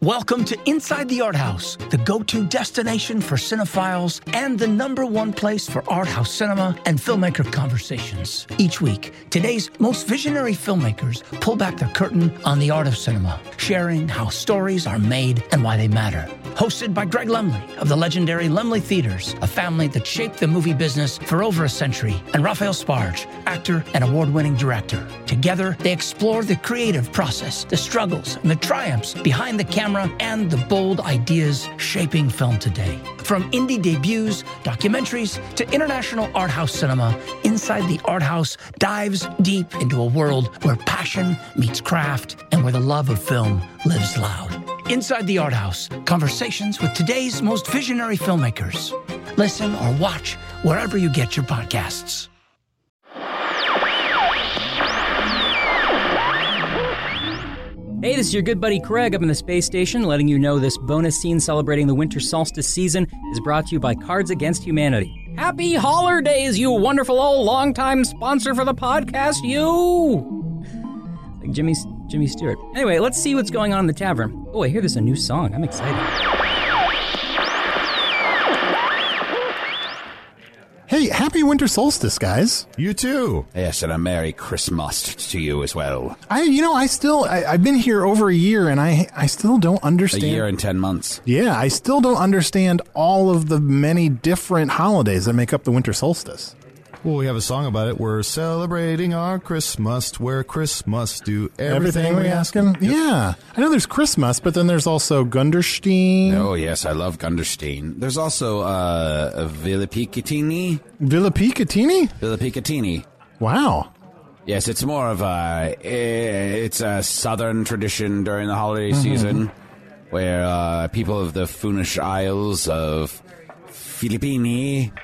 Welcome to Inside the Art House, the go-to destination for cinephiles and the #1 place for art house cinema and filmmaker conversations. Each week, today's most visionary filmmakers pull back the curtain on the art of cinema, sharing how stories are made and why they matter. Hosted by Greg Lemley of the legendary Lemley Theaters, a family that shaped the movie business for over a century, and Raphael Sbarge, actor and award-winning director. Together, they explore the creative process, the struggles, and the triumphs behind the camera and the bold ideas shaping film today. From indie debuts, documentaries, to international art house cinema, Inside the Art House dives deep into a world where passion meets craft and where the love of film lives loud. Inside the Art House, conversations with today's most visionary filmmakers. Listen or watch wherever you get your podcasts. Hey, this is your good buddy Craig up in the space station, letting you know this bonus scene celebrating the winter solstice season is brought to you by Cards Against Humanity. Happy holidays, you wonderful old longtime sponsor for the podcast, you! Like Jimmy Stewart. Anyway, let's see what's going on in the tavern. Oh, I hear there's a new song. I'm excited. Hey, happy winter solstice, guys. You too. Yes, and a Merry Christmas to you as well. I've been here over a year, and I still don't understand. A year and 10 months. Yeah, I still don't understand all of the many different holidays that make up the winter solstice. Well, we have a song about it. We're celebrating our Christmas, where Christmas do everything we ask him. Yeah. I know there's Christmas, but then there's also Gunderstein. Oh, yes, I love Gunderstein. There's also Villa Picatini. Villa Picatini? Villa Picatini. Wow. Yes, it's more of it's a southern tradition during the holiday season, where people of the Funish Isles of Filippini,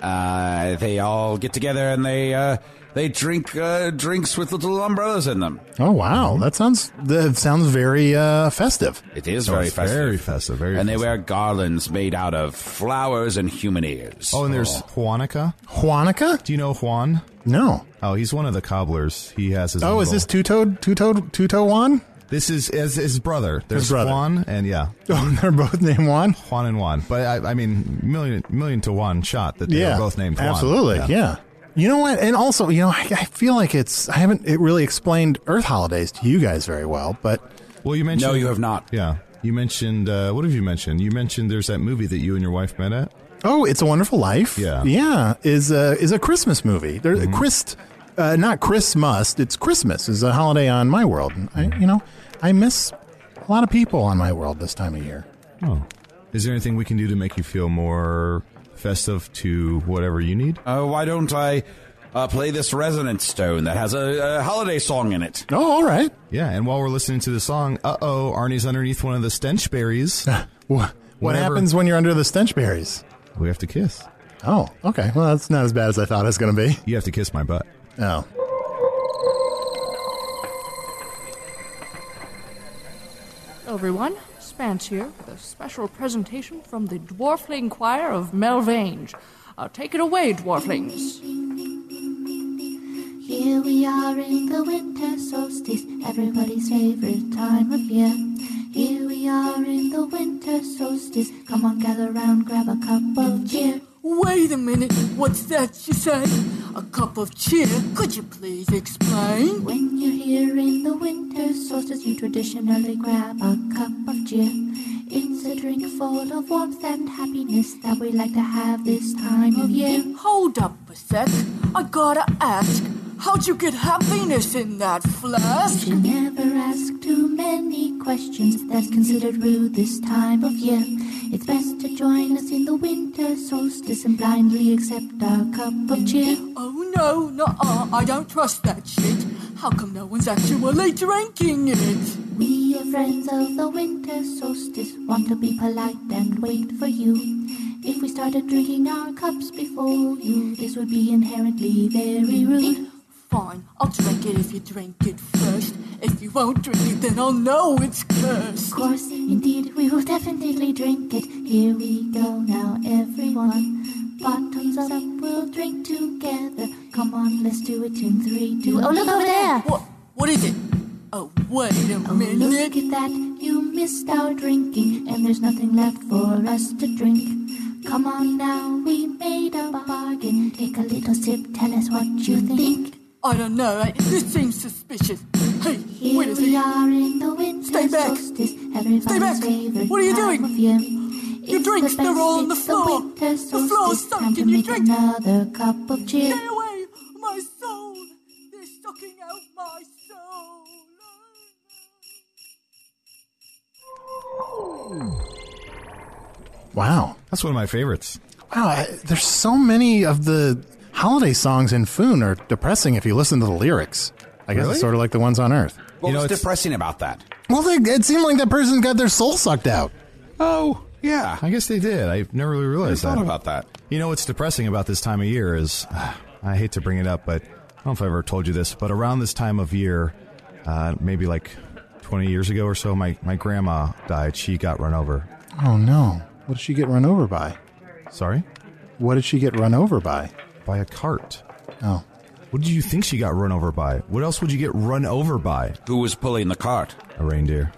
they all get together and they drink drinks with little umbrellas in them. Oh wow, that sounds very festive. It is very festive. Very festive. And they wear garlands made out of flowers and human ears. Oh, and there's Juanica. Juanica? Do you know Juan? No. Oh, he's one of the cobblers. He has his. Oh, is this Two-Toe Juan? This is his brother. There's his brother. Juan and yeah. Oh, they're both named Juan? Juan and Juan. But I mean, million to one shot that they're both named Juan. Absolutely, yeah. You know what? And also, I feel like I haven't really explained Earth holidays to you guys very well, but. Well, you mentioned. No, you have not. Yeah. You mentioned, what have you mentioned? You mentioned there's that movie that you and your wife met at. Oh, It's a Wonderful Life. Yeah. Yeah. Is a Christmas movie. There's not Christmas. It's Christmas is a holiday on my world. I miss a lot of people on my world this time of year. Oh. Is there anything we can do to make you feel more festive to whatever you need? Why don't I play this resonance stone that has a holiday song in it? Oh, all right. Yeah, and while we're listening to the song, Arnie's underneath one of the stench berries. What happens when you're under the stench berries? We have to kiss. Oh, okay. Well, that's not as bad as I thought it was going to be. You have to kiss my butt. Oh. Hello everyone, Spance here with a special presentation from the Dwarfling Choir of Melvange. Take it away, Dwarflings. Here we are in the winter solstice, everybody's favorite time of year. Here we are in the winter solstice, come on, gather round, grab a cup of cheer. Wait a minute, what's that you say? A cup of cheer? Could you please explain? When you're here in the winter solstice, you traditionally grab a cup of cheer. It's a drink full of warmth and happiness that we like to have this time of year. Hold up a sec, I gotta ask, how'd you get happiness in that flask? You should never ask too many questions, that's considered rude this time of year. It's best to join us in the winter solstice and blindly accept our cup of cheer. Oh no, nuh-uh, I don't trust that shit. How come no one's actually drinking it? We, your friends of the winter solstice, want to be polite and wait for you. If we started drinking our cups before you, this would be inherently very rude. Fine, I'll drink it if you drink it first. If you won't drink it, then I'll know it's cursed. Of course, indeed, we will definitely drink it. Here we go now, everyone. Bottoms up, we'll drink together. Come on, let's do it in 3, 2... Oh, look over there! What is it? Oh, wait a Oh, minute. look at that, you missed our drinking, and there's nothing left for us to drink. Come on now, we made a bargain. Take a little sip, tell us what you think. I don't know, this seems suspicious. Hey, Here wait a we second. are in the winter Stay back. solstice, everybody's Stay back. favorite What are you time doing? of year. Your It's drinks, the they're best, all on the it's floor. winter The floor's solstice, soaked time to in your make drink. another cup of cheer. Stay away, my soul. They're sucking out my soul. Wow. That's one of my favorites. Wow, there's so many of the holiday songs in Foon are depressing if you listen to the lyrics. I guess Really? it's sort of like the ones on Earth. What was it's- depressing about that? Well, it seemed like that person got their soul sucked out. Oh, yeah. I guess they did. I never really I realized thought that. about that. You know what's depressing about this time of year is, I hate to bring it up, but I don't know if I ever told you this, but around this time of year, maybe like 20 years ago or so, my grandma died. She got run over. Oh, no. What did she get run over by? Sorry? What did she get run over by? By a cart. Oh. What did you think she got run over by? What else would you get run over by? Who was pulling the cart? A reindeer.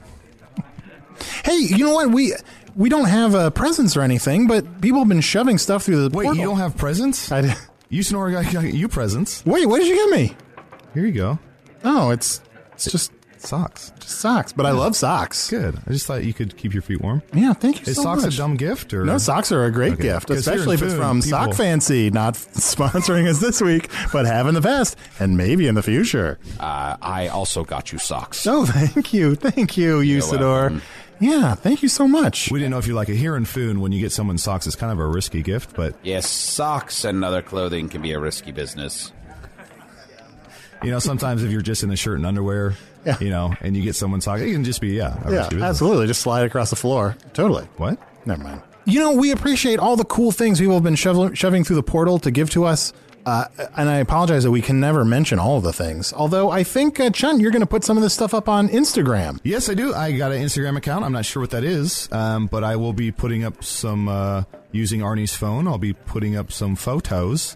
Hey, you know what? We don't have presents or anything, but people have been shoving stuff through the Wait, portal. you don't have presents? I did. You Sonora got you presents. Wait, what did you get me? Here you go. Oh, it's just Socks. socks, but I love socks. Good. I just thought you could keep your feet warm. Yeah, thank you Is so socks much. a dumb gift? Or No, socks are a great Okay. gift, 'Cause here especially in if it's Foon, from people- Sock Fancy, not sponsoring us this week, but have in the past and maybe in the future. I also got you socks. Oh, thank you, Usador. welcome. Yeah, thank you so much. We didn't know if you like it. Here in Foon, when you get someone socks, it's kind of a risky gift, but Yes, socks and other clothing can be a risky business. you know, sometimes if you're just in a shirt and underwear, Yeah. you know, and you get someone socks, it can just be, a Yeah, risky business. absolutely. Just slide across the floor. Totally. What? Never mind. You know, we appreciate all the cool things people have been shoving through the portal to give to us. And I apologize that we can never mention all of the things. Although I think, Chunt, you're going to put some of this stuff up on Instagram. Yes, I do. I got an Instagram account. I'm not sure what that is, but I will be putting up some, using Arnie's phone, I'll be putting up some photos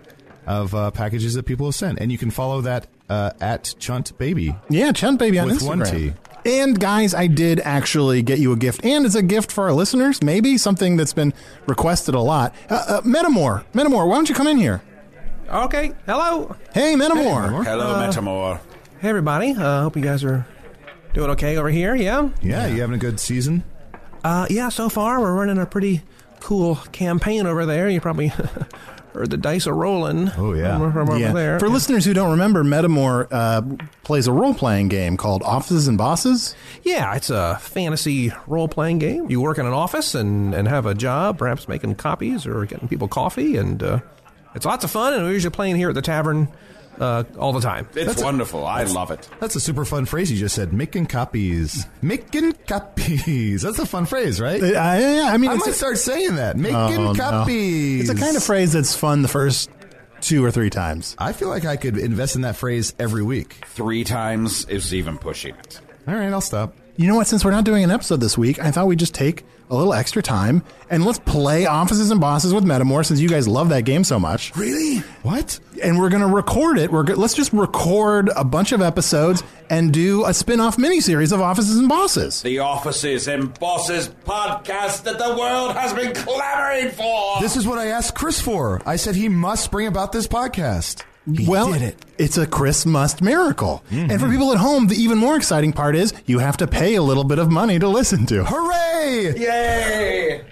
of packages that people have sent. And you can follow that at Chunt Baby. Yeah, Chunt Baby on With Instagram. one T. And guys, I did actually get you a gift, and it's a gift for our listeners. Maybe something that's been requested a lot. Metamore, why don't you come in here? Okay, hello. Hey, Metamore. Hello, Metamore. Hey, everybody. Hope you guys are doing okay over here, yeah? Yeah, you having a good season? Yeah, so far we're running a pretty cool campaign over there. You probably heard the dice are rolling. Oh, yeah. From over there. For listeners who don't remember, Metamore plays a role-playing game called Offices and Bosses. Yeah, it's a fantasy role-playing game. You work in an office and have a job, perhaps making copies or getting people coffee, and it's lots of fun, and we're usually playing here at the tavern all the time. It's wonderful. I love it. That's a super fun phrase you just said. Making copies. Making copies. That's a fun phrase, right? I mean, I it's might start saying that. Making no. copies. It's a kind of phrase that's fun the first 2 or 3 times. I feel like I could invest in that phrase every week. 3 times is even pushing it. All right, I'll stop. You know what? Since we're not doing an episode this week, I thought we'd just take a little extra time and let's play Offices and Bosses with Metamore, since you guys love that game so much. Really? What? And we're going to record it. Let's just record a bunch of episodes and do a spin-off miniseries of Offices and Bosses. The Offices and Bosses podcast that the world has been clamoring for. This is what I asked Chris for. I said he must bring about this podcast. He Well, did it. it's a Chris Must miracle. And for people at home, the even more exciting part is you have to pay a little bit of money to listen to. Hooray! Yay!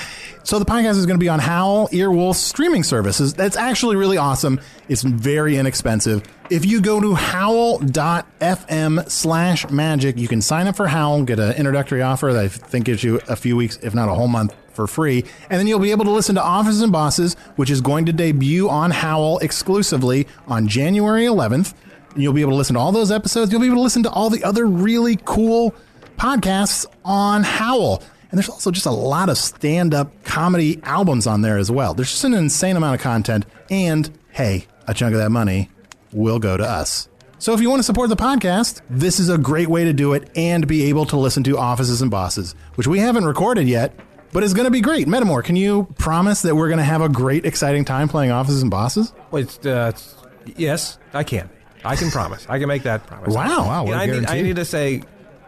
So the podcast is going to be on Howl, Earwolf streaming services. That's actually really awesome. It's very inexpensive. If you go to howl.fm/magic, you can sign up for Howl, get an introductory offer that I think gives you a few weeks, if not a whole month, for free. And then you'll be able to listen to Offices and Bosses, which is going to debut on Howl exclusively on January 11th. And you'll be able to listen to all those episodes. You'll be able to listen to all the other really cool podcasts on Howl. And there's also just a lot of stand-up comedy albums on there as well. There's just an insane amount of content. And, hey, a chunk of that money will go to us. So if you want to support the podcast, this is a great way to do it and be able to listen to Offices and Bosses, which we haven't recorded yet, but it's going to be great. Metamore, can you promise that we're going to have a great, exciting time playing Offices and Bosses? Well, yes, I can. I can promise. I can make that promise. Wow. What a I guarantee. need to say,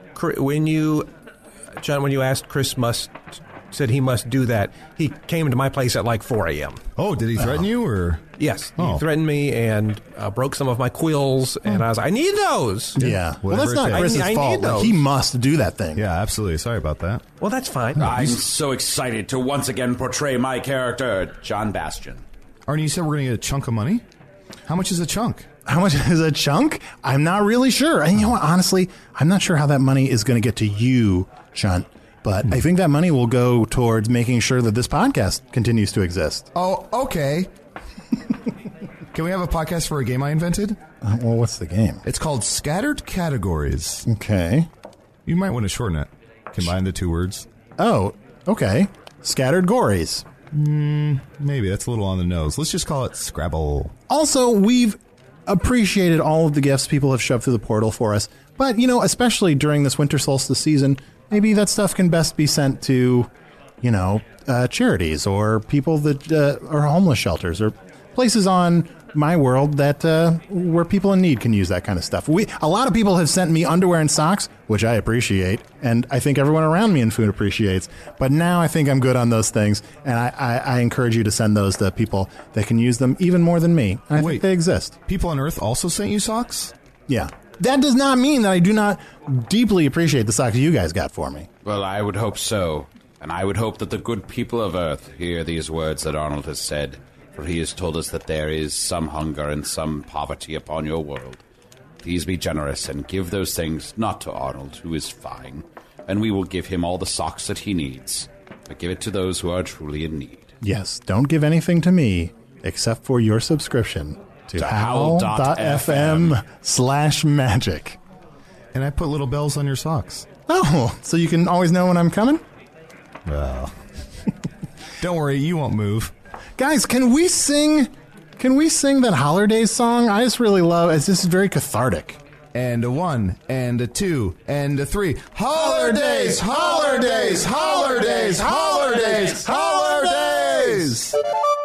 John, when you asked Chris said he must do that, he came to my place at like 4 a.m. Oh, did he threaten you or? Yes, he Oh. threatened me and broke some of my quills, and I was like, I need those. Yeah. Well, Whatever that's not it takes. Chris's I need fault. Like, those. he must do that thing. Yeah, absolutely. Sorry about that. Well, that's fine. I'm so excited to once again portray my character, John Bastion. Arnie, you said we're going to get a chunk of money? How much is a chunk? How much is a chunk? I'm not really sure. And you know what? Honestly, I'm not sure how that money is going to get to you, Chunt. But I think that money will go towards making sure that this podcast continues to exist. Oh, okay. Can we have a podcast for a game I invented? Well, what's the game? It's called Scattered Categories. Okay. You might want to shorten it. Combine the two words. Oh, okay. Scattered Gories. Maybe that's a little on the nose. Let's just call it Scrabble. Also, we've appreciated all of the gifts people have shoved through the portal for us. But, you know, especially during this winter solstice season, maybe that stuff can best be sent to, you know, charities or people that are homeless shelters or places on my world that where people in need can use that kind of stuff. A lot of people have sent me underwear and socks, which I appreciate, and I think everyone around me in food appreciates. But now I think I'm good on those things, and I encourage you to send those to people that can use them even more than me. I think they exist. People on Earth also sent you socks? Yeah. That does not mean that I do not deeply appreciate the socks you guys got for me. Well, I would hope so. And I would hope that the good people of Earth hear these words that Arnold has said, for he has told us that there is some hunger and some poverty upon your world. Please be generous and give those things not to Arnold, who is fine, and we will give him all the socks that he needs. But give it to those who are truly in need. Yes, don't give anything to me except for your subscription to howl.fm/magic. And I put little bells on your socks. Oh, so you can always know when I'm coming? Well, don't worry, you won't move. Guys, can we sing that Holidays song? I just really love it. This is very cathartic. And a 1, and a 2, and a 3. Holidays, holidays, holidays, holidays, holidays!